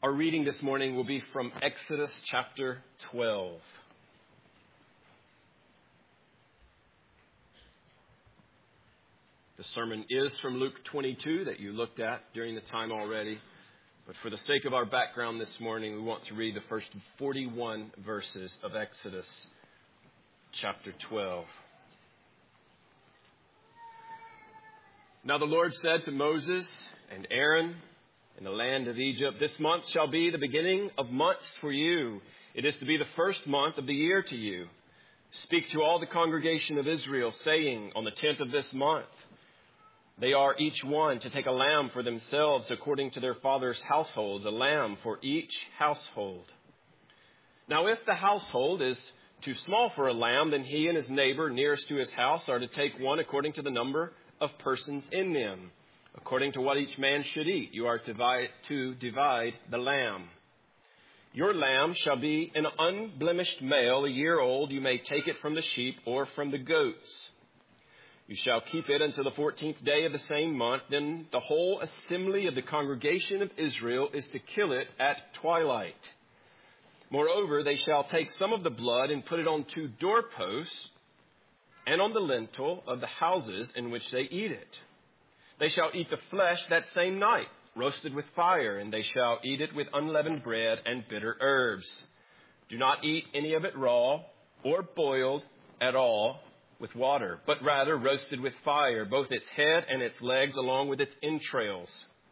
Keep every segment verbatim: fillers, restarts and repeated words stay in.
Our reading this morning will be from Exodus chapter twelve. The sermon is from Luke twenty-two that you looked at during the time already. But for the sake of our background this morning, we want to read the first forty-one verses of Exodus chapter twelve. Now the Lord said to Moses and Aaron in the land of Egypt, "This month shall be the beginning of months for you. It is to be the first month of the year to you. Speak to all the congregation of Israel, saying, on the tenth of this month, they are each one to take a lamb for themselves according to their father's households, a lamb for each household. Now if the household is too small for a lamb, then he and his neighbor nearest to his house are to take one according to the number of persons in them. According to what each man should eat, you are to divide, to divide the lamb. Your lamb shall be an unblemished male, a year old. You may take it from the sheep or from the goats. You shall keep it until the fourteenth day of the same month. Then the whole assembly of the congregation of Israel is to kill it at twilight. Moreover, they shall take some of the blood and put it on two doorposts and on the lintel of the houses in which they eat it. They shall eat the flesh that same night, roasted with fire, and they shall eat it with unleavened bread and bitter herbs. Do not eat any of it raw or boiled at all with water, but rather roasted with fire, both its head and its legs along with its entrails.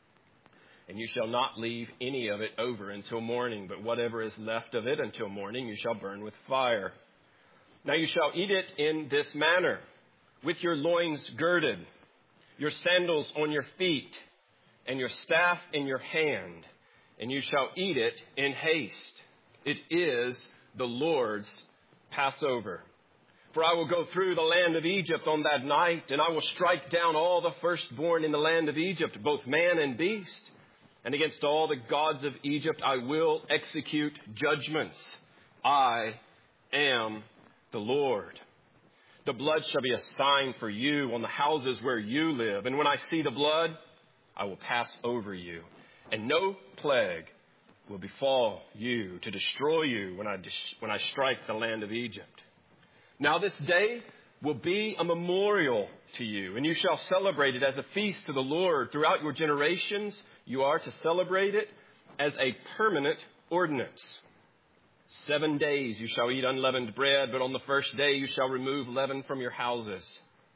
And you shall not leave any of it over until morning, but whatever is left of it until morning you shall burn with fire. Now you shall eat it in this manner, with your loins girded, your sandals on your feet, and your staff in your hand, and you shall eat it in haste. It is the Lord's Passover. For I will go through the land of Egypt on that night, and I will strike down all the firstborn in the land of Egypt, both man and beast. And against all the gods of Egypt I will execute judgments. I am the Lord. The blood shall be a sign for you on the houses where you live. And when I see the blood, I will pass over you. And no plague will befall you to destroy you when I, when I strike the land of Egypt. Now this day will be a memorial to you, and you shall celebrate it as a feast to the Lord. Throughout your generations, you are to celebrate it as a permanent ordinance. Seven days you shall eat unleavened bread, but on the first day you shall remove leaven from your houses.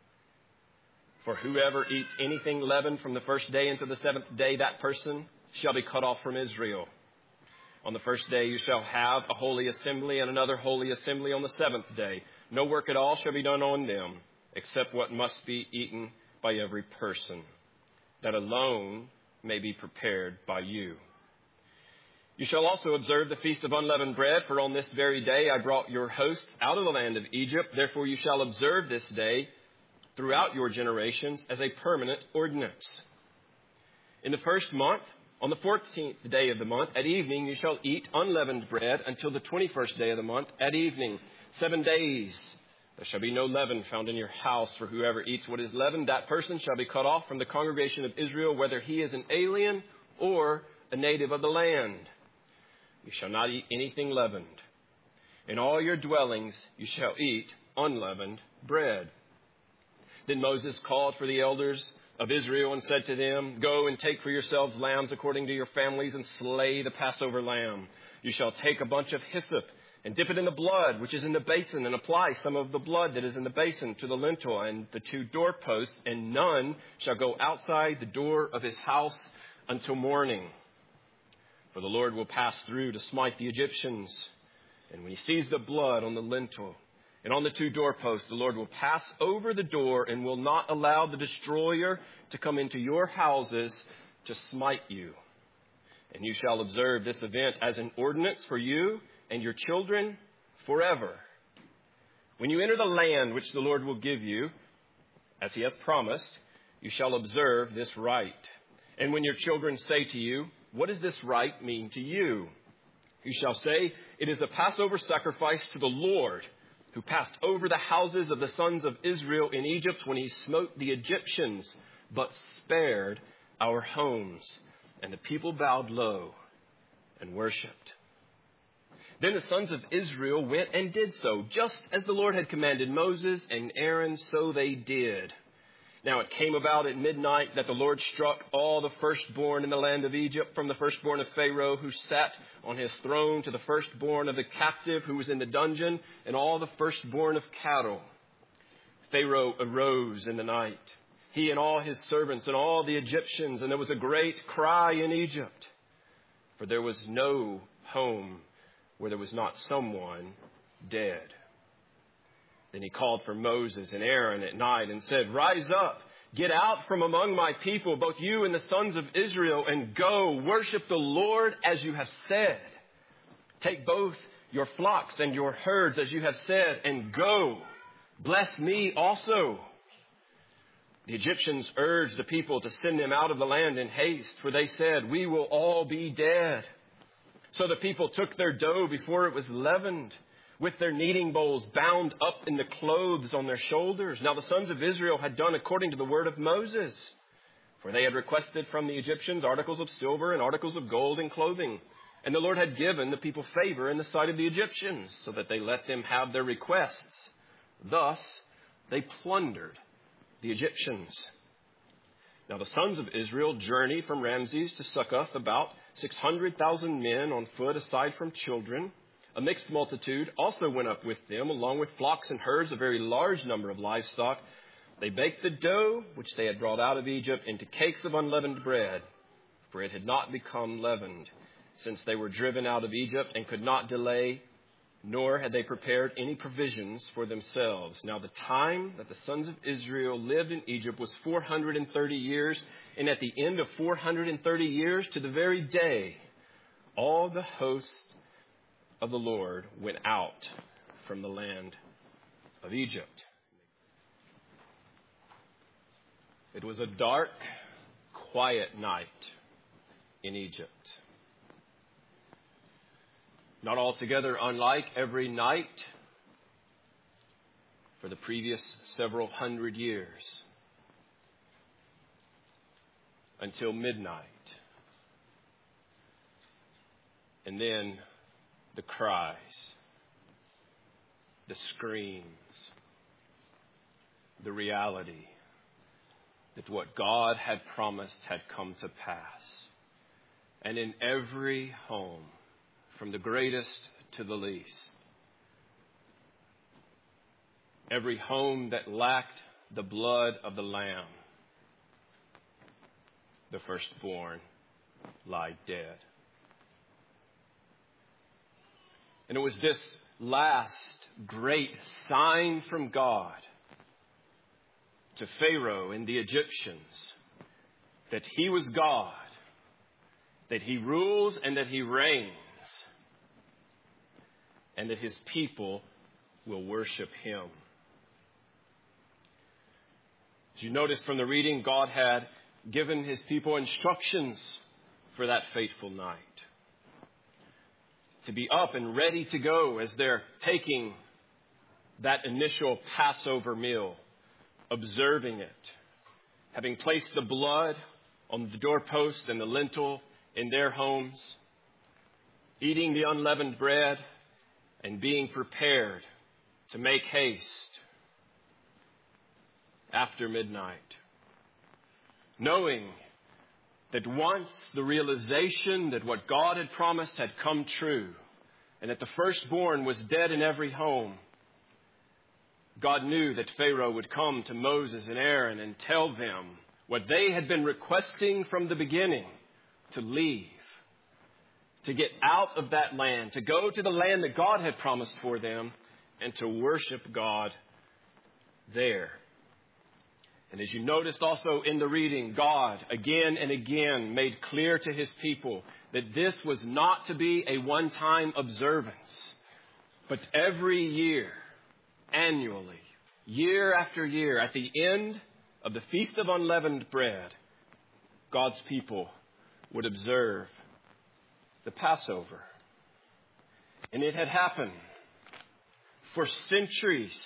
For whoever eats anything leavened from the first day until the seventh day, that person shall be cut off from Israel. On the first day you shall have a holy assembly, and another holy assembly on the seventh day. No work at all shall be done on them, except what must be eaten by every person. That alone may be prepared by you. You shall also observe the feast of unleavened bread, for on this very day I brought your hosts out of the land of Egypt. Therefore you shall observe this day throughout your generations as a permanent ordinance. In the first month, on the fourteenth day of the month, at evening you shall eat unleavened bread until the twenty-first day of the month at evening. Seven days there shall be no leaven found in your house, for whoever eats what is leavened, that person shall be cut off from the congregation of Israel, whether he is an alien or a native of the land. You shall not eat anything leavened. In all your dwellings you shall eat unleavened bread." Then Moses called for the elders of Israel and said to them, "Go and take for yourselves lambs according to your families and slay the Passover lamb. You shall take a bunch of hyssop and dip it in the blood which is in the basin, and apply some of the blood that is in the basin to the lintel and the two doorposts, and none shall go outside the door of his house until morning. For the Lord will pass through to smite the Egyptians. And when he sees the blood on the lintel and on the two doorposts, the Lord will pass over the door and will not allow the destroyer to come into your houses to smite you. And you shall observe this event as an ordinance for you and your children forever. When you enter the land which the Lord will give you, as he has promised, you shall observe this rite. And when your children say to you, 'What does this rite mean to you?' you shall say, 'It is a Passover sacrifice to the Lord, who passed over the houses of the sons of Israel in Egypt when he smote the Egyptians, but spared our homes.' And the people bowed low and worshipped. Then the sons of Israel went and did so, just as the Lord had commanded Moses and Aaron, so they did. Now it came about at midnight that the Lord struck all the firstborn in the land of Egypt, from the firstborn of Pharaoh who sat on his throne to the firstborn of the captive who was in the dungeon, and all the firstborn of cattle. Pharaoh arose in the night, he and all his servants and all the Egyptians, and there was a great cry in Egypt, for there was no home where there was not someone dead. Then he called for Moses and Aaron at night and said, "Rise up, get out from among my people, both you and the sons of Israel, and go worship the Lord as you have said. Take both your flocks and your herds as you have said, and go. Bless me also." The Egyptians urged the people to send them out of the land in haste, for they said, "We will all be dead." So the people took their dough before it was leavened, with their kneading bowls bound up in the clothes on their shoulders. Now the sons of Israel had done according to the word of Moses, for they had requested from the Egyptians articles of silver and articles of gold and clothing. And the Lord had given the people favor in the sight of the Egyptians, so that they let them have their requests. Thus they plundered the Egyptians. Now the sons of Israel journeyed from Ramses to Succoth, about six hundred thousand men on foot, aside from children. A mixed multitude also went up with them, along with flocks and herds, a very large number of livestock. They baked the dough, which they had brought out of Egypt, into cakes of unleavened bread, for it had not become leavened, since they were driven out of Egypt and could not delay, nor had they prepared any provisions for themselves. Now the time that the sons of Israel lived in Egypt was four hundred thirty years, and at the end of four hundred thirty years, to the very day, all the hosts of the Lord went out from the land of Egypt. It was a dark, quiet night in Egypt. Not altogether unlike every night for the previous several hundred years, until midnight. And then the cries, the screams, the reality that what God had promised had come to pass. And in every home, from the greatest to the least, every home that lacked the blood of the Lamb, the firstborn lied dead. And it was this last great sign from God to Pharaoh and the Egyptians that he was God, that he rules and that he reigns, and that his people will worship him. As you notice from the reading, God had given his people instructions for that fateful night, to be up and ready to go as they're taking that initial Passover meal, observing it, having placed the blood on the doorpost and the lintel in their homes, eating the unleavened bread, and being prepared to make haste after midnight, knowing that once the realization that what God had promised had come true, and that the firstborn was dead in every home, God knew that Pharaoh would come to Moses and Aaron and tell them what they had been requesting from the beginning, to leave, to get out of that land, to go to the land that God had promised for them, and to worship God there. And as you noticed also in the reading, God again and again made clear to his people that this was not to be a one-time observance, but every year, annually, year after year, at the end of the Feast of Unleavened Bread, God's people would observe the Passover. And it had happened for centuries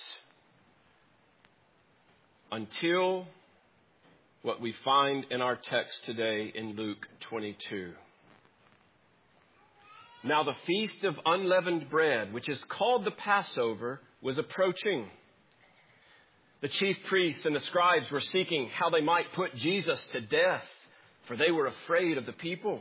until what we find in our text today in Luke twenty-two. Now the feast of unleavened bread, which is called the Passover, was approaching. The chief priests and the scribes were seeking how they might put Jesus to death, for they were afraid of the people.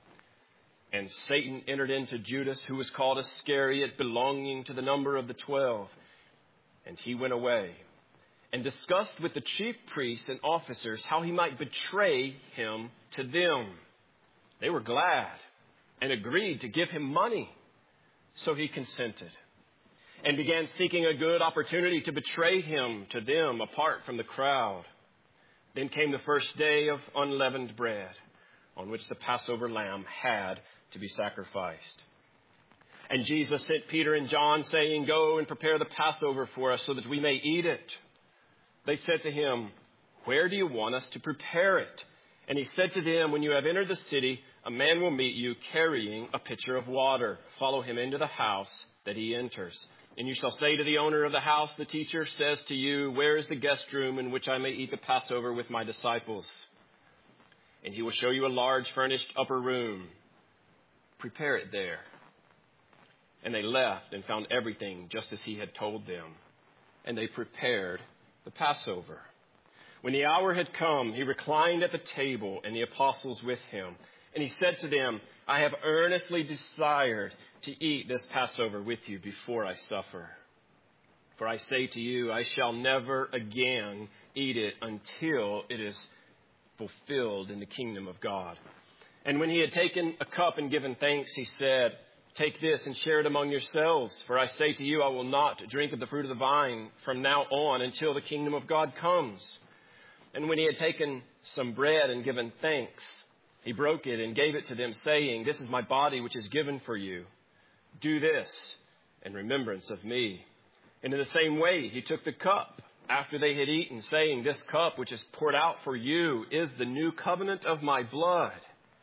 And Satan entered into Judas, who was called Iscariot, belonging to the number of the twelve. And he went away and discussed with the chief priests and officers how he might betray him to them. They were glad and agreed to give him money. So he consented and began seeking a good opportunity to betray him to them apart from the crowd. Then came the first day of unleavened bread, on which the Passover lamb had to be sacrificed. And Jesus sent Peter and John, saying, "Go and prepare the Passover for us so that we may eat it." They said to him, "Where do you want us to prepare it?" And he said to them, "When you have entered the city, a man will meet you carrying a pitcher of water. Follow him into the house that he enters. And you shall say to the owner of the house, 'The teacher says to you, where is the guest room in which I may eat the Passover with my disciples?' And he will show you a large furnished upper room. Prepare it there." And they left and found everything just as he had told them. And they prepared the Passover. When the hour had come, he reclined at the table and the apostles with him. And he said to them, "I have earnestly desired to eat this Passover with you before I suffer. For I say to you, I shall never again eat it until it is fulfilled in the kingdom of God." And when he had taken a cup and given thanks, he said, "Take this and share it among yourselves. For I say to you, I will not drink of the fruit of the vine from now on until the kingdom of God comes." And when he had taken some bread and given thanks, he broke it and gave it to them, saying, "This is my body, which is given for you. Do this in remembrance of me." And in the same way, he took the cup after they had eaten, saying, "This cup, which is poured out for you, is the new covenant of my blood.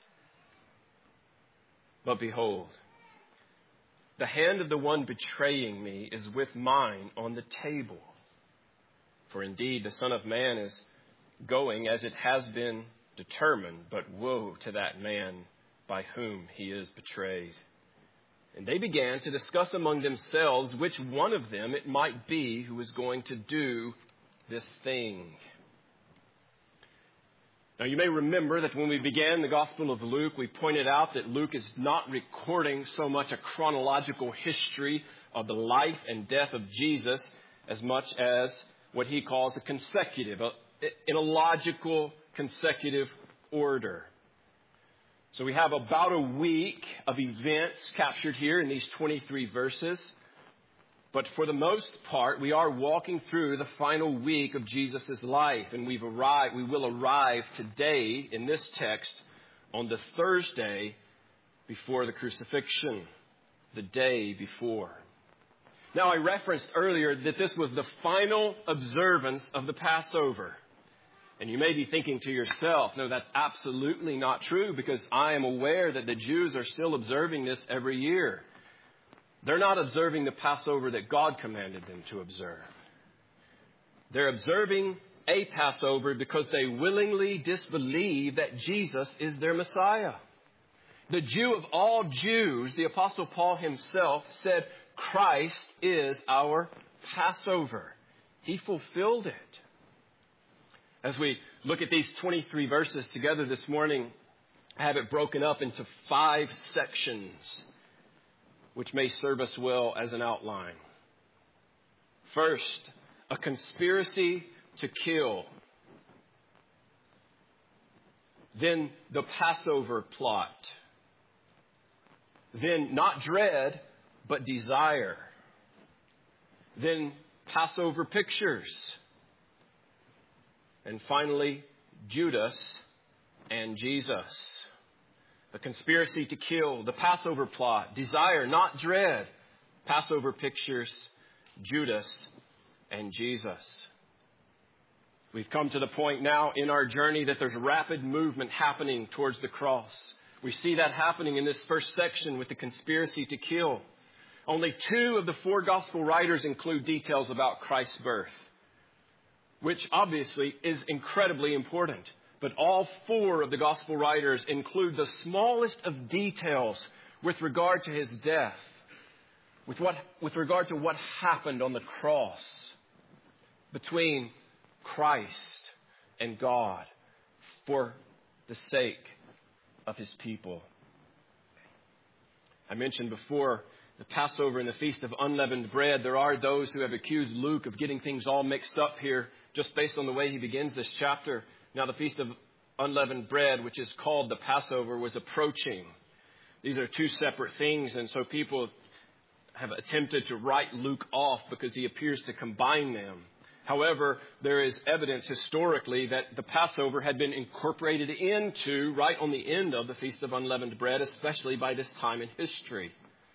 But behold, the hand of the one betraying me is with mine on the table. For indeed, the Son of Man is going as it has been determined, but woe to that man by whom he is betrayed." And they began to discuss among themselves which one of them it might be who was going to do this thing. Now, you may remember that when we began the Gospel of Luke, we pointed out that Luke is not recording so much a chronological history of the life and death of Jesus as much as what he calls a consecutive, a, in a logical consecutive order. So we have about a week of events captured here in these twenty-three verses. But for the most part, we are walking through the final week of Jesus' life. And we've arrived, we will arrive today in this text on the Thursday before the crucifixion, the day before. Now, I referenced earlier that this was the final observance of the Passover. And you may be thinking to yourself, no, that's absolutely not true, because I am aware that the Jews are still observing this every year. They're not observing the Passover that God commanded them to observe. They're observing a Passover because they willingly disbelieve that Jesus is their Messiah. The Jew of all Jews, the Apostle Paul himself, said, Christ is our Passover. He fulfilled it. As we look at these twenty-three verses together this morning, I have it broken up into five sections, which may serve us well as an outline. First, a conspiracy to kill. Then the Passover plot. Then not dread, but desire. Then Passover pictures. And finally, Judas and Jesus. The conspiracy to kill, the Passover plot, desire, not dread, Passover pictures, Judas and Jesus. We've come to the point now in our journey that there's rapid movement happening towards the cross. We see that happening in this first section with the conspiracy to kill. Only two of the four gospel writers include details about Christ's birth, which obviously is incredibly important. But all four of the gospel writers include the smallest of details with regard to his death, with what, with regard to what happened on the cross between Christ and God for the sake of his people. I mentioned before the Passover and the Feast of Unleavened Bread. There are those who have accused Luke of getting things all mixed up here just based on the way he begins this chapter. Now, the Feast of Unleavened Bread, which is called the Passover, was approaching. These are two separate things, and so people have attempted to write Luke off because he appears to combine them. However, there is evidence historically that the Passover had been incorporated into right on the end of the Feast of Unleavened Bread, especially by this time in history.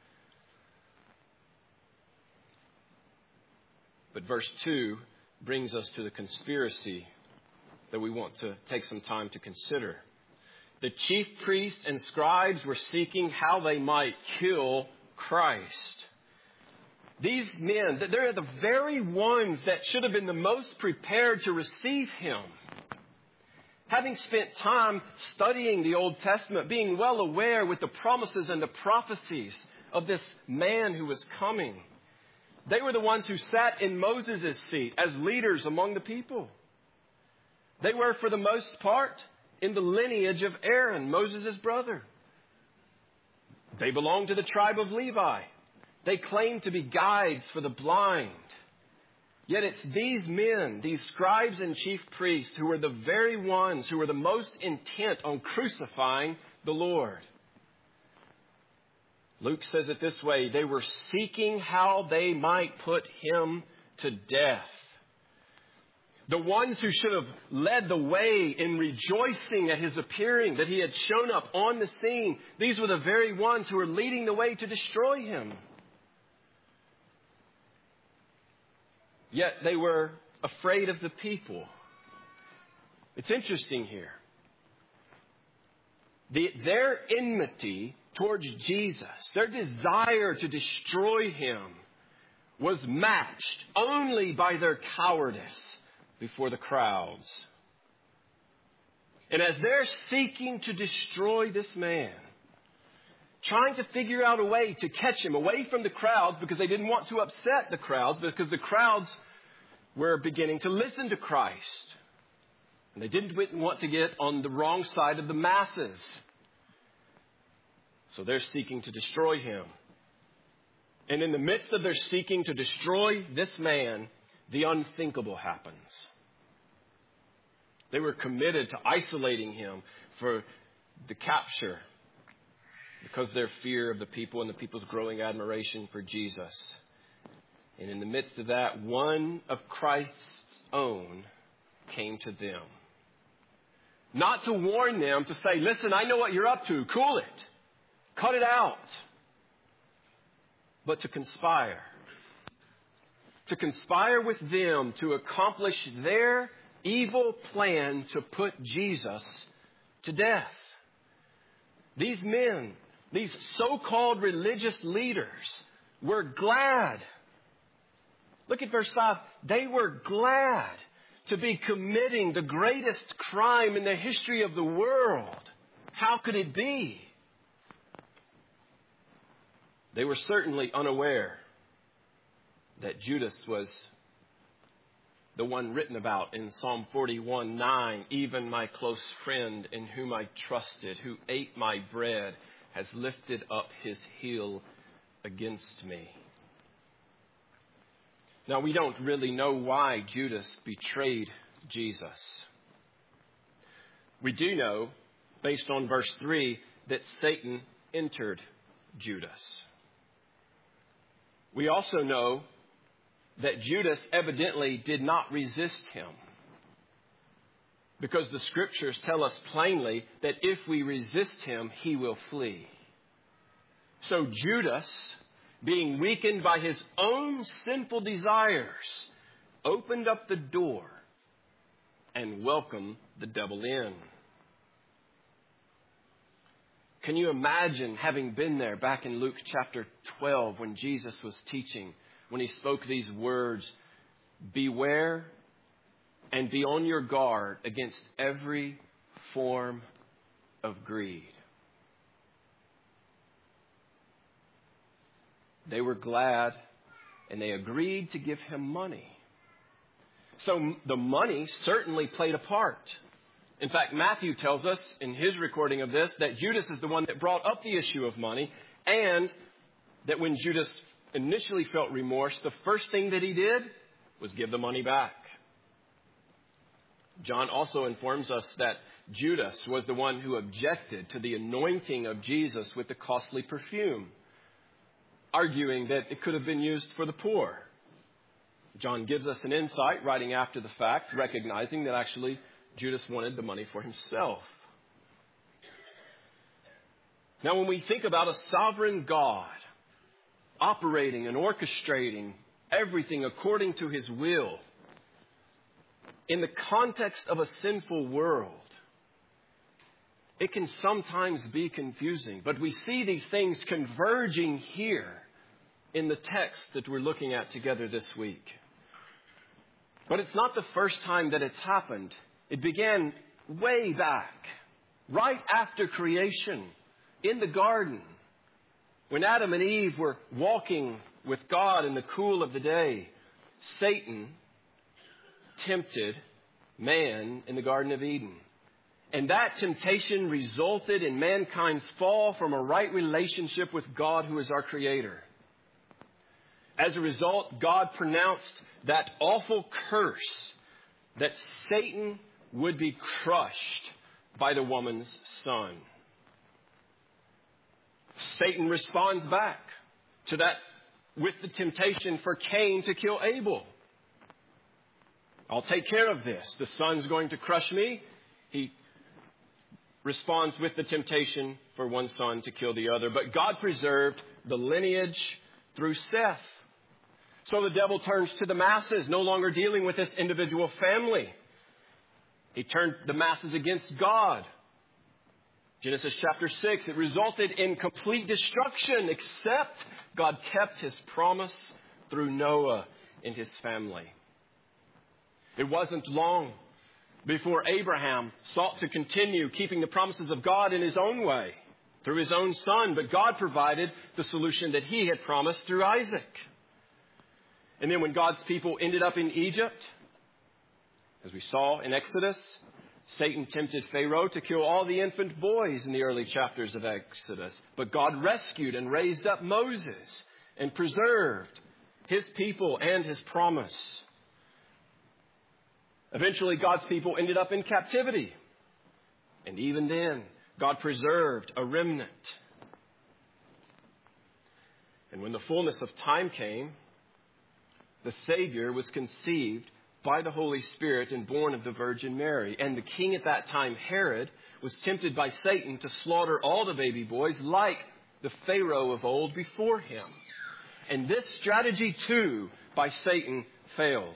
But verse two brings us to the conspiracy that we want to take some time to consider. The chief priests and scribes were seeking how they might kill Christ. These men, they're the very ones that should have been the most prepared to receive him. Having spent time studying the Old Testament, being well aware with the promises and the prophecies of this man who was coming, they were the ones who sat in Moses' seat as leaders among the people. They were, for the most part, in the lineage of Aaron, Moses' brother. They belonged to the tribe of Levi. They claimed to be guides for the blind. Yet it's these men, these scribes and chief priests, who were the very ones who were the most intent on crucifying the Lord. Luke says it this way: they were seeking how they might put him to death. The ones who should have led the way in rejoicing at his appearing, that he had shown up on the scene, these were the very ones who were leading the way to destroy him. Yet they were afraid of the people. It's interesting here. The, their enmity towards Jesus, their desire to destroy him, was matched only by their cowardice before the crowds. And as they're seeking to destroy this man, trying to figure out a way to catch him away from the crowds, because they didn't want to upset the crowds, because the crowds were beginning to listen to Christ. And they didn't want to get on the wrong side of the masses. So they're seeking to destroy him. And in the midst of their seeking to destroy this man, the unthinkable happens. They were committed to isolating him for the capture, because of their fear of the people and the people's growing admiration for Jesus. And in the midst of that, one of Christ's own came to them. Not to warn them, to say, listen, I know what you're up to. Cool it. Cut it out. But to conspire. To conspire with them to accomplish their evil plan to put Jesus to death. These men, these so-called religious leaders, were glad. Look at verse five. They were glad to be committing the greatest crime in the history of the world. How could it be? They were certainly unaware that Judas was the one written about in Psalm forty-one nine. Even my close friend in whom I trusted, who ate my bread, has lifted up his heel against me. Now, we don't really know why Judas betrayed Jesus. We do know, based on verse three, that Satan entered Judas. We also know that Judas evidently did not resist him, because the scriptures tell us plainly that if we resist him, he will flee. So Judas, being weakened by his own sinful desires, opened up the door and welcomed the devil in. Can you imagine having been there back in Luke chapter twelve when Jesus was teaching, when he spoke these words, beware and be on your guard against every form of greed. they were glad and they agreed to give him money. So the money certainly played a part. In fact, Matthew tells us in his recording of this that Judas is the one that brought up the issue of money, and that when Judas initially felt remorse, the first thing that he did was give the money back. John also informs us that Judas was the one who objected to the anointing of Jesus with the costly perfume, arguing that it could have been used for the poor. John gives us an insight, writing after the fact, recognizing that actually Judas wanted the money for himself. Now, when we think about a sovereign God operating and orchestrating everything according to his will, in the context of a sinful world, it can sometimes be confusing. But we see these things converging here in the text that we're looking at together this week. But it's not the first time that it's happened. It began way back, right after creation, in the garden, when Adam and Eve were walking with God in the cool of the day. Satan tempted man in the Garden of Eden. And that temptation resulted in mankind's fall from a right relationship with God, who is our Creator. As a result, God pronounced that awful curse that Satan would be crushed by the woman's son. Satan responds back to that with the temptation for Cain to kill Abel. I'll take care of this. The son's going to crush me. He responds with the temptation for one son to kill the other. But God preserved the lineage through Seth. So the devil turns to the masses, no longer dealing with this individual family. He turned the masses against God. Genesis chapter six, it resulted in complete destruction, except God kept his promise through Noah and his family. It wasn't long before Abraham sought to continue keeping the promises of God in his own way, through his own son. But God provided the solution that he had promised through Isaac. And then when God's people ended up in Egypt, as we saw in Exodus, Satan tempted Pharaoh to kill all the infant boys in the early chapters of Exodus. But God rescued and raised up Moses and preserved his people and his promise. Eventually, God's people ended up in captivity. And even then, God preserved a remnant. And when the fullness of time came, the Savior was conceived by the Holy Spirit and born of the Virgin Mary. And the king at that time, Herod, was tempted by Satan to slaughter all the baby boys like the Pharaoh of old before him. And this strategy, too, by Satan, failed.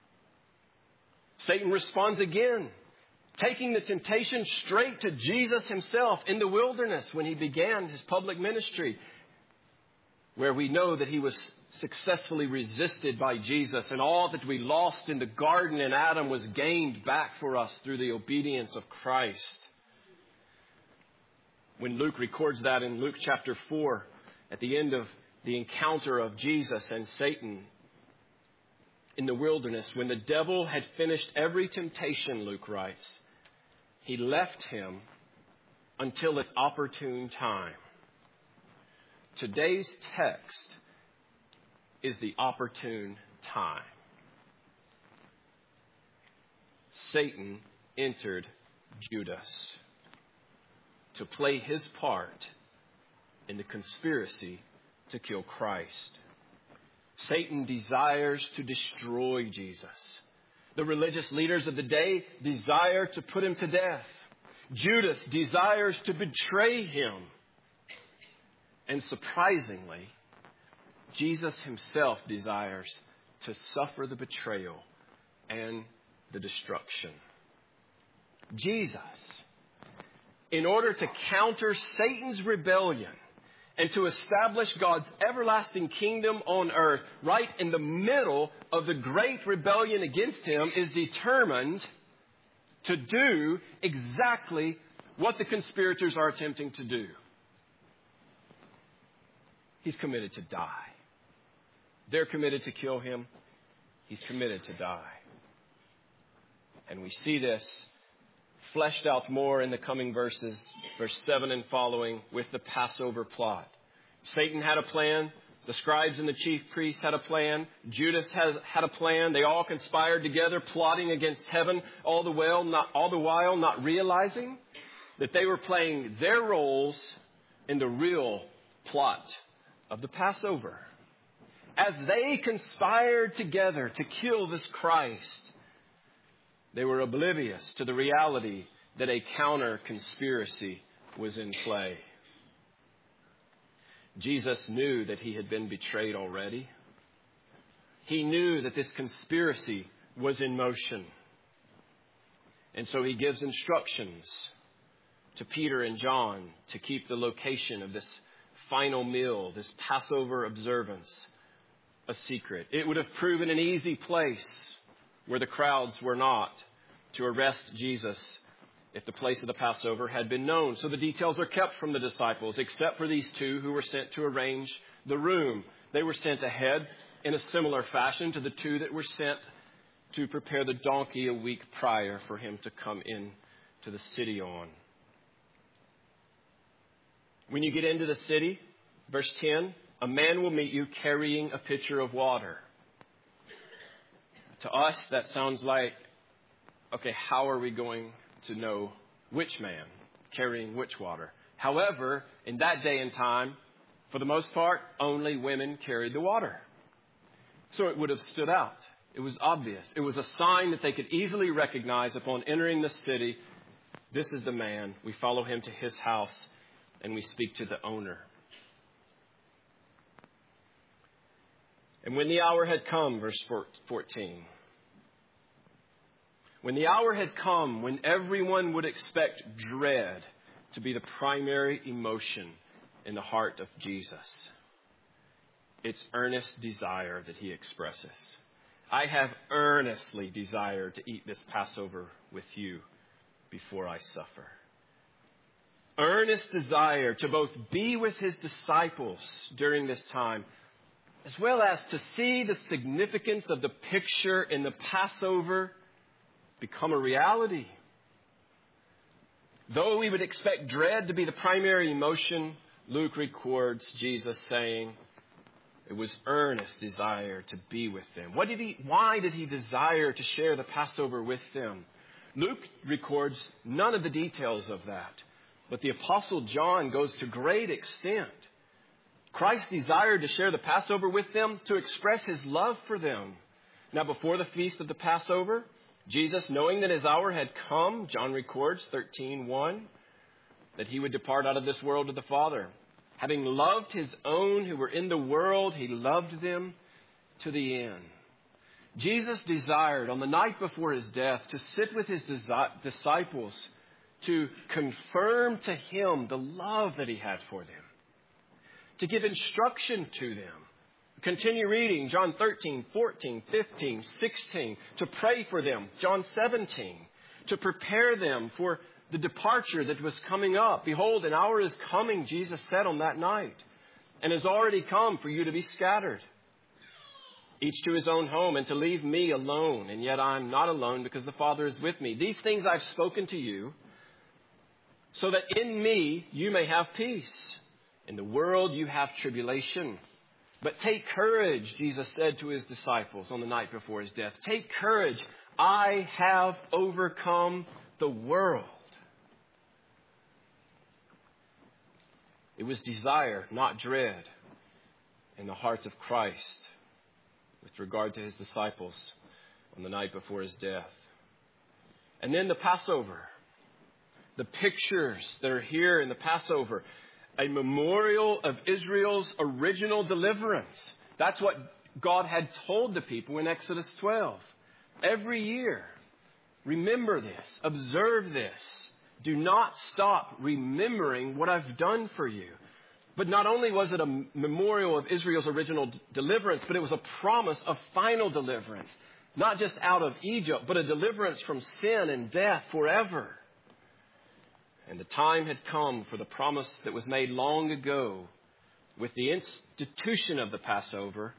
Satan responds again, taking the temptation straight to Jesus himself in the wilderness when he began his public ministry, where we know that he was successfully resisted by Jesus, and all that we lost in the garden in Adam was gained back for us through the obedience of Christ. When Luke records that in Luke chapter four, at the end of the encounter of Jesus and Satan in the wilderness, when the devil had finished every temptation, Luke writes, he left him until an opportune time. Today's text is the opportune time. Satan entered Judas to play his part in the conspiracy to kill Christ. Satan desires to destroy Jesus. The religious leaders of the day desire to put him to death. Judas desires to betray him. And surprisingly, Jesus himself desires to suffer the betrayal and the destruction. Jesus, in order to counter Satan's rebellion and to establish God's everlasting kingdom on earth, right in the middle of the great rebellion against him, is determined to do exactly what the conspirators are attempting to do. He's committed to die. They're committed to kill him. He's committed to die. And we see this fleshed out more in the coming verses, verse seven and following, with the Passover plot. Satan had a plan. The scribes and the chief priests had a plan. Judas has, had a plan. They all conspired together, plotting against heaven, all the while not, all the while not realizing that they were playing their roles in the real plot of the Passover. As they conspired together to kill this Christ, they were oblivious to the reality that a counter conspiracy was in play. Jesus knew that he had been betrayed already. He knew that this conspiracy was in motion. And so he gives instructions to Peter and John to keep the location of this final meal, this Passover observance, a secret. It would have proven an easy place where the crowds were not to arrest Jesus if the place of the Passover had been known. So the details are kept from the disciples, except for these two who were sent to arrange the room. They were sent ahead in a similar fashion to the two that were sent to prepare the donkey a week prior for him to come in to the city on. When you get into the city, verse ten, a man will meet you carrying a pitcher of water. To us, that sounds like, okay, how are we going to know which man carrying which water? However, in that day and time, for the most part, only women carried the water. So it would have stood out. It was obvious. It was a sign that they could easily recognize upon entering the city. This is the man. We follow him to his house and we speak to the owner. And when the hour had come, verse fourteen, when the hour had come when everyone would expect dread to be the primary emotion in the heart of Jesus, it's earnest desire that he expresses. I have earnestly desired to eat this Passover with you before I suffer. Earnest desire to both be with his disciples during this time, as well as to see the significance of the picture in the Passover become a reality. Though we would expect dread to be the primary emotion, Luke records Jesus saying it was earnest desire to be with them. What did he, why did he desire to share the Passover with them? Luke records none of the details of that, but the Apostle John goes to great extent. Christ desired to share the Passover with them to express his love for them. Now, before the feast of the Passover, Jesus, knowing that his hour had come, John records thirteen one, that he would depart out of this world to the Father. Having loved his own who were in the world, he loved them to the end. Jesus desired on the night before his death to sit with his disciples to confirm to him the love that he had for them, to give instruction to them. Continue reading John thirteen, fourteen, fifteen, sixteen, to pray for them. John seventeen, to prepare them for the departure that was coming up. Behold, an hour is coming, Jesus said on that night, and has already come for you to be scattered, each to his own home, and to leave me alone. And yet I'm not alone, because the Father is with me. These things I've spoken to you, so that in me you may have peace. In the world you have tribulation. But take courage, Jesus said to his disciples on the night before his death. Take courage. I have overcome the world. It was desire, not dread, in the heart of Christ with regard to his disciples on the night before his death. And then the Passover. The pictures that are here in the Passover. A memorial of Israel's original deliverance. That's what God had told the people in Exodus twelve. Every year, remember this, observe this. Do not stop remembering what I've done for you. But not only was it a memorial of Israel's original d- deliverance, but it was a promise of final deliverance. Not just out of Egypt, but a deliverance from sin and death forever. And the time had come for the promise that was made long ago with the institution of the Passover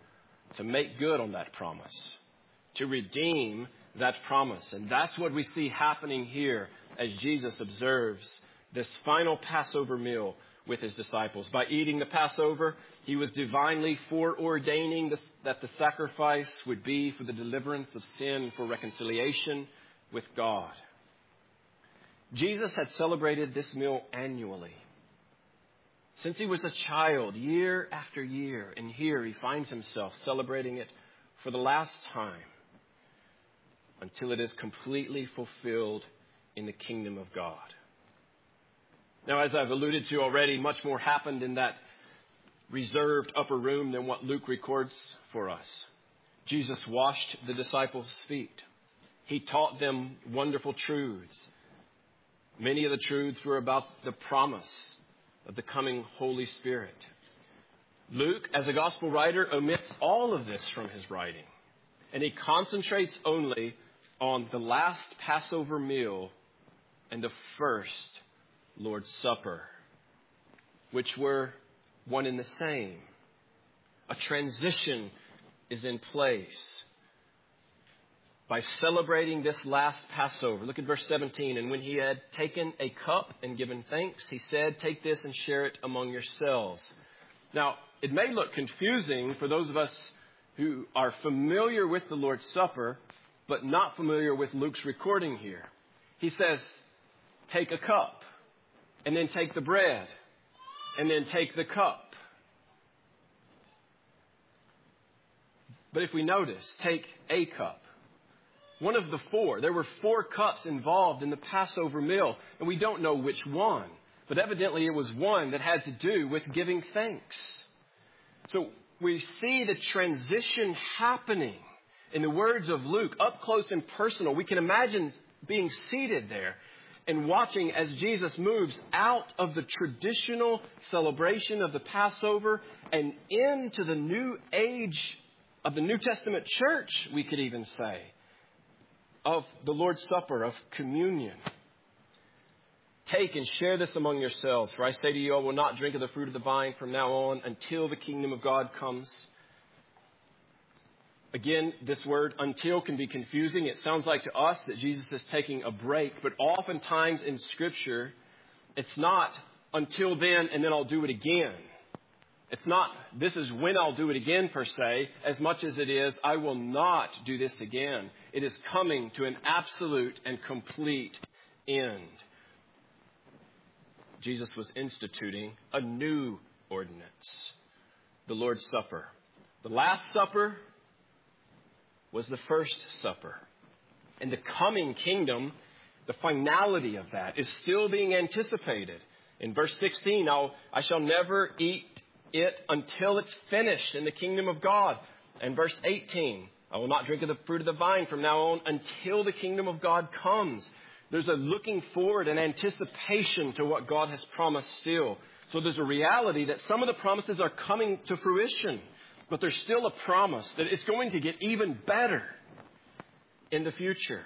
to make good on that promise, to redeem that promise. And that's what we see happening here as Jesus observes this final Passover meal with his disciples. By eating the Passover, he was divinely foreordaining this, that the sacrifice would be for the deliverance of sin, for reconciliation with God. Jesus had celebrated this meal annually since he was a child, year after year. And here he finds himself celebrating it for the last time until it is completely fulfilled in the kingdom of God. Now, as I've alluded to already, much more happened in that reserved upper room than what Luke records for us. Jesus washed the disciples' feet. He taught them wonderful truths. Many of the truths were about the promise of the coming Holy Spirit. Luke, as a gospel writer, omits all of this from his writing, and he concentrates only on the last Passover meal and the first Lord's Supper, which were one and the same. A transition is in place. By celebrating this last Passover, look at verse seventeen. And when he had taken a cup and given thanks, he said, "Take this and share it among yourselves." Now, it may look confusing for those of us who are familiar with the Lord's Supper, but not familiar with Luke's recording here. He says, take a cup, and then take the bread, and then take the cup. But if we notice, take a cup. One of the four. There were four cups involved in the Passover meal, and we don't know which one. But evidently it was one that had to do with giving thanks. So we see the transition happening in the words of Luke, up close and personal. We can imagine being seated there and watching as Jesus moves out of the traditional celebration of the Passover and into the new age of the New Testament church, we could even say, of the Lord's Supper, of communion. Take and share this among yourselves. For I say to you, I will not drink of the fruit of the vine from now on until the kingdom of God comes. Again, this word until can be confusing. It sounds like to us that Jesus is taking a break, but oftentimes in Scripture, it's not until then and then I'll do it again. It's not, this is when I'll do it again per se, as much as it is, I will not do this again. It is coming to an absolute and complete end. Jesus was instituting a new ordinance, the Lord's Supper. The Last Supper was the first supper. And the coming kingdom, the finality of that, is still being anticipated. In verse sixteen, I'll, I shall never eat it until it's finished in the kingdom of God. And verse eighteen, I will not drink of the fruit of the vine from now on until the kingdom of God comes. There's a looking forward and anticipation to what God has promised still. So there's a reality that some of the promises are coming to fruition, but there's still a promise that it's going to get even better in the future.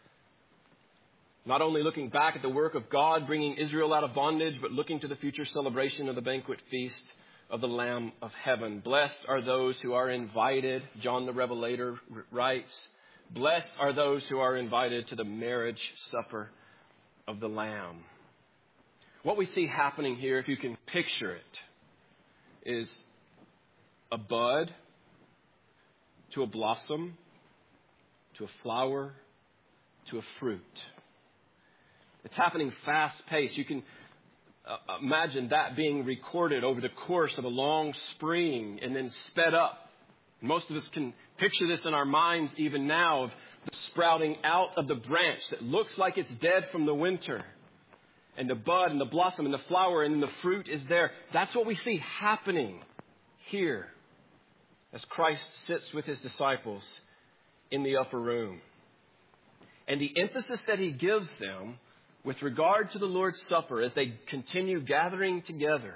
Not only looking back at the work of God bringing Israel out of bondage, but looking to the future celebration of the banquet feast of the Lamb of Heaven. Blessed are those who are invited, John the Revelator writes. Blessed are those who are invited to the marriage supper of the Lamb. What we see happening here, if you can picture it, is a bud to a blossom, to a flower, to a fruit. It's happening fast-paced. You can uh, imagine that being recorded over the course of a long spring and then sped up. Most of us can picture this in our minds even now, of the sprouting out of the branch that looks like it's dead from the winter. And the bud and the blossom and the flower and the fruit is there. That's what we see happening here as Christ sits with his disciples in the upper room. And the emphasis that he gives them with regard to the Lord's Supper as they continue gathering together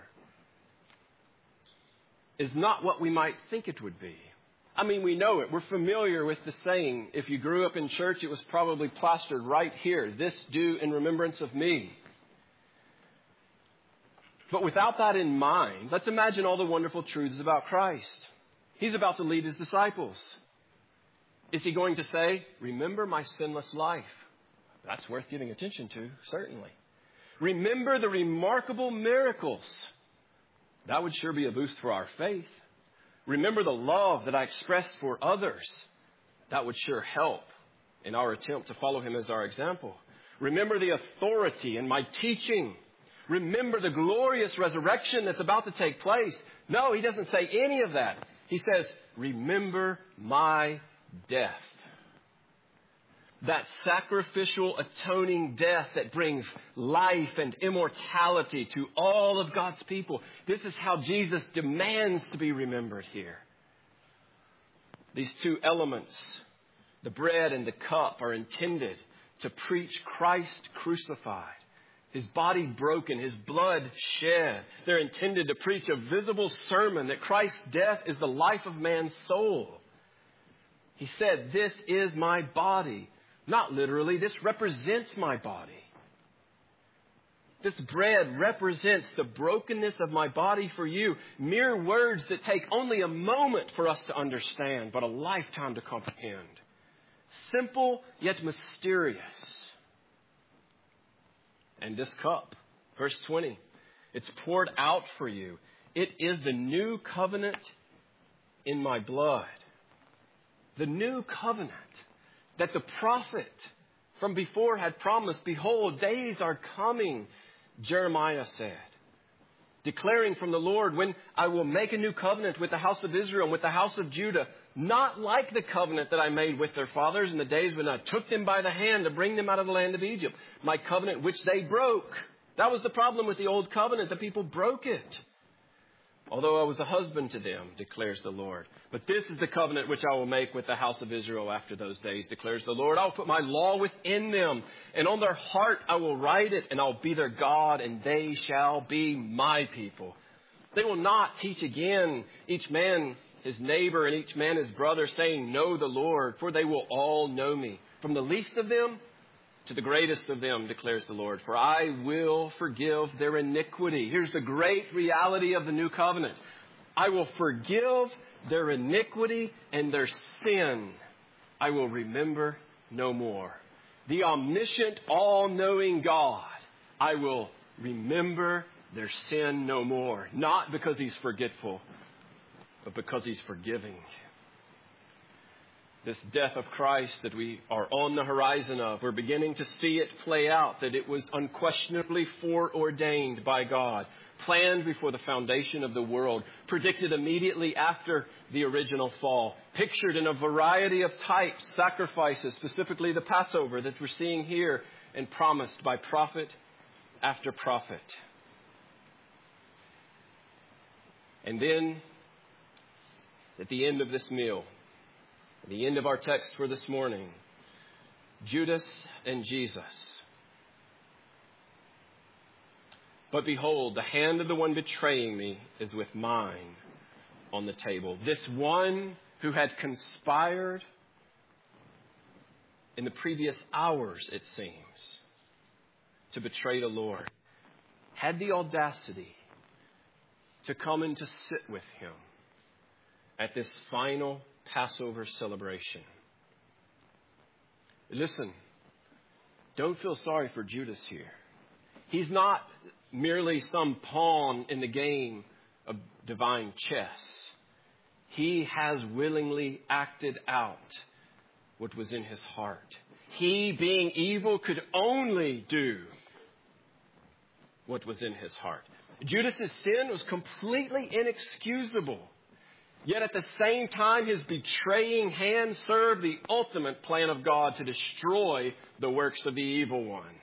is not what we might think it would be. I mean, we know it. We're familiar with the saying, if you grew up in church, it was probably plastered right here. This do in remembrance of me. But without that in mind, let's imagine all the wonderful truths about Christ. He's about to lead his disciples. Is he going to say, remember my sinless life? That's worth giving attention to, certainly. Remember the remarkable miracles. That would sure be a boost for our faith. Remember the love that I expressed for others. That would sure help in our attempt to follow him as our example. Remember the authority in my teaching. Remember the glorious resurrection that's about to take place. No, he doesn't say any of that. He says, remember my death. That sacrificial, atoning death that brings life and immortality to all of God's people. This is how Jesus demands to be remembered here. These two elements, the bread and the cup, are intended to preach Christ crucified, his body broken, his blood shed. They're intended to preach a visible sermon that Christ's death is the life of man's soul. He said, this is my body. Not literally, this represents my body. This bread represents the brokenness of my body for you. Mere words that take only a moment for us to understand, but a lifetime to comprehend. Simple yet mysterious. And this cup, verse twenty, it's poured out for you. It is the new covenant in my blood. The new covenant that the prophet from before had promised. Behold, days are coming, Jeremiah said, declaring from the Lord, when I will make a new covenant with the house of Israel and with the house of Judah, not like the covenant that I made with their fathers in the days when I took them by the hand to bring them out of the land of Egypt, my covenant which they broke. That was the problem with the old covenant. The people broke it. Although I was a husband to them, declares the Lord. But this is the covenant which I will make with the house of Israel after those days, declares the Lord. I will put my law within them, and on their heart I will write it, and I'll be their God, and they shall be my people. They will not teach again each man his neighbor and each man his brother, saying, know the Lord, for they will all know me. From the least of them to the greatest of them, declares the Lord, for I will forgive their iniquity. Here's the great reality of the new covenant. I will forgive their iniquity and their sin. I will remember no more. The omniscient, all-knowing God, I will remember their sin no more. Not because he's forgetful, but because he's forgiving. This death of Christ that we are on the horizon of, we're beginning to see it play out, that it was unquestionably foreordained by God, planned before the foundation of the world, predicted immediately after the original fall, pictured in a variety of types, sacrifices, specifically the Passover that we're seeing here, and promised by prophet after prophet. And then, at the end of this meal, at the end of our text for this morning, Judas and Jesus. But behold, the hand of the one betraying me is with mine on the table. This one who had conspired in the previous hours, it seems, to betray the Lord, had the audacity to come and to sit with him at this final Passover celebration. Listen, don't feel sorry for Judas here. He's not merely some pawn in the game of divine chess. He has willingly acted out what was in his heart. He, being evil, could only do what was in his heart. Judas's sin was completely inexcusable. Yet at the same time, his betraying hand served the ultimate plan of God to destroy the works of the evil one.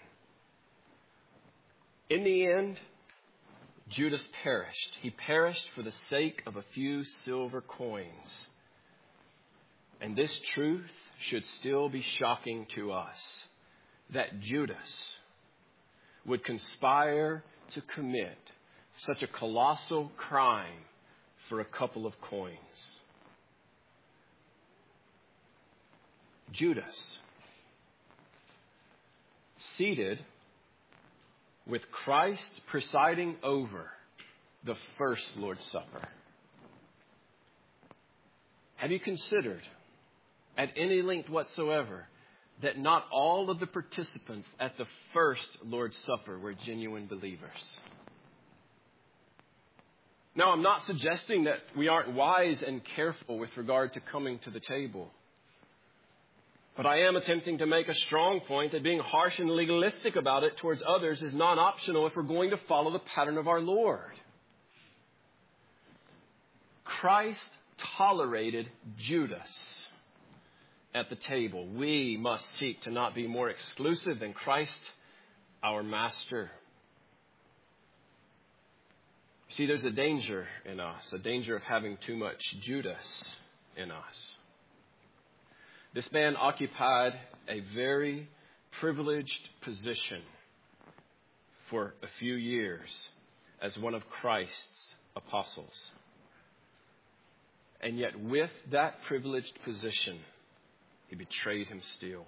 In the end, Judas perished. He perished for the sake of a few silver coins. And this truth should still be shocking to us, that Judas would conspire to commit such a colossal crime for a couple of coins. Judas, seated with Christ presiding over the first Lord's Supper. Have you considered at any length whatsoever that not all of the participants at the first Lord's Supper were genuine believers? Now, I'm not suggesting that we aren't wise and careful with regard to coming to the table. But I am attempting to make a strong point that being harsh and legalistic about it towards others is not optional if we're going to follow the pattern of our Lord. Christ tolerated Judas at the table. We must seek to not be more exclusive than Christ, our Master. See, there's a danger in us, a danger of having too much Judas in us. This man occupied a very privileged position for a few years as one of Christ's apostles. And yet with that privileged position, he betrayed him still.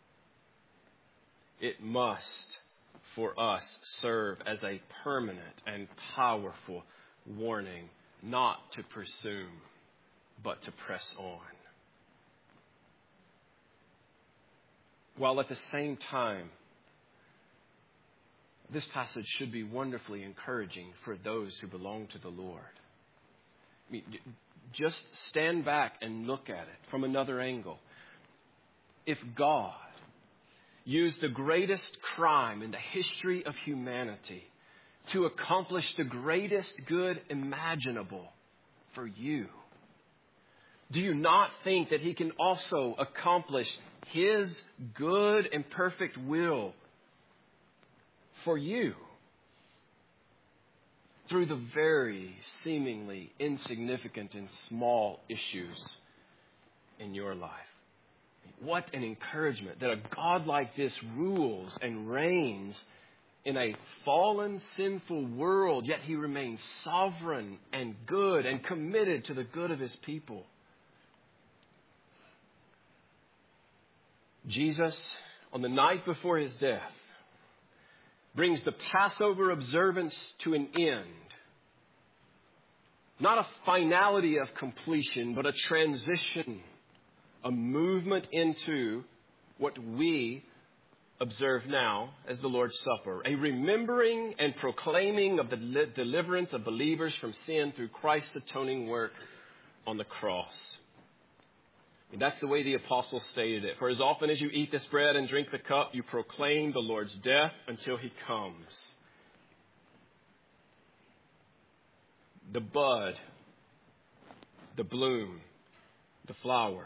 It must, for us, serve as a permanent and powerful warning not to presume, but to press on. While at the same time, this passage should be wonderfully encouraging for those who belong to the Lord. I mean, just stand back and look at it from another angle. If God used the greatest crime in the history of humanity to accomplish the greatest good imaginable for you, do you not think that he can also accomplish his good and perfect will for you through the very seemingly insignificant and small issues in your life? What an encouragement that a God like this rules and reigns in a fallen, sinful world, yet he remains sovereign and good and committed to the good of his people. Jesus, on the night before his death, brings the Passover observance to an end. Not a finality of completion, but a transition, a movement into what we observe now as the Lord's Supper, a remembering and proclaiming of the deliverance of believers from sin through Christ's atoning work on the cross. And that's the way the apostles stated it. For as often as you eat this bread and drink the cup, you proclaim the Lord's death until he comes. The bud, the bloom, the flower.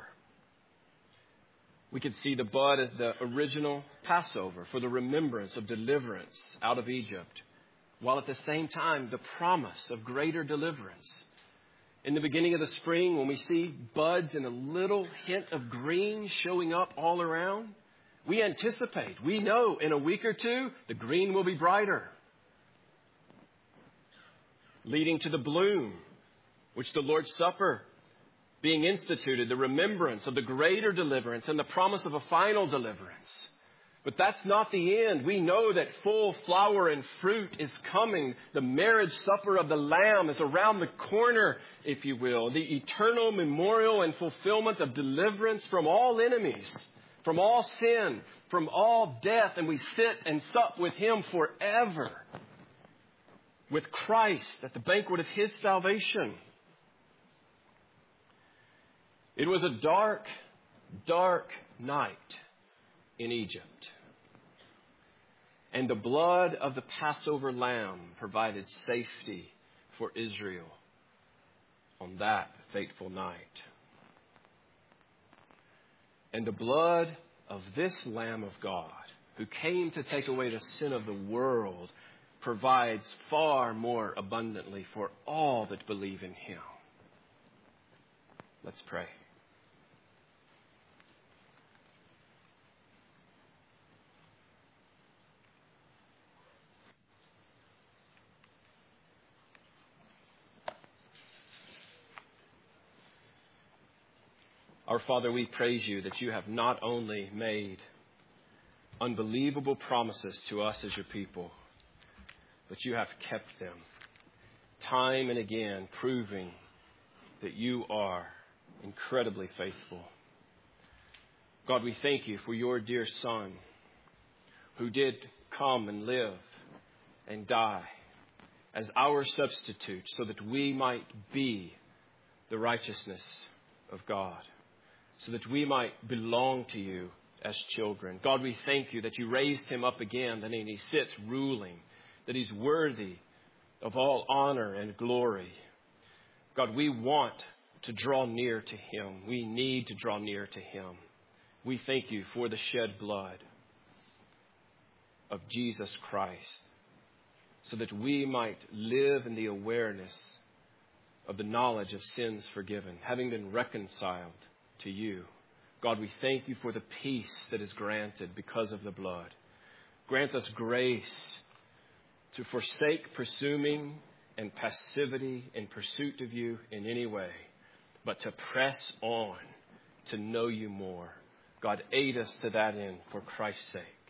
We could see the bud as the original Passover for the remembrance of deliverance out of Egypt, while at the same time the promise of greater deliverance. In the beginning of the spring, when we see buds and a little hint of green showing up all around, we anticipate, we know in a week or two, the green will be brighter. Leading to the bloom, which the Lord's Supper being instituted, the remembrance of the greater deliverance and the promise of a final deliverance. But that's not the end. We know that full flower and fruit is coming. The marriage supper of the Lamb is around the corner, if you will. The eternal memorial and fulfillment of deliverance from all enemies, from all sin, from all death. And we sit and sup with him forever, with Christ at the banquet of his salvation. It was a dark, dark night in Egypt. And the blood of the Passover lamb provided safety for Israel on that fateful night. And the blood of this Lamb of God, who came to take away the sin of the world, provides far more abundantly for all that believe in him. Let's pray. Our Father, we praise you that you have not only made unbelievable promises to us as your people, but you have kept them time and again, proving that you are incredibly faithful. God, we thank you for your dear Son who did come and live and die as our substitute so that we might be the righteousness of God, so that we might belong to you as children. God, we thank you that you raised him up again, that he sits ruling, that he's worthy of all honor and glory. God, we want to draw near to him. We need to draw near to him. We thank you for the shed blood of Jesus Christ so that we might live in the awareness of the knowledge of sins forgiven, having been reconciled to you. God, we thank you for the peace that is granted because of the blood. Grant us grace to forsake presuming and passivity in pursuit of you in any way, but to press on to know you more. God, aid us to that end for Christ's sake.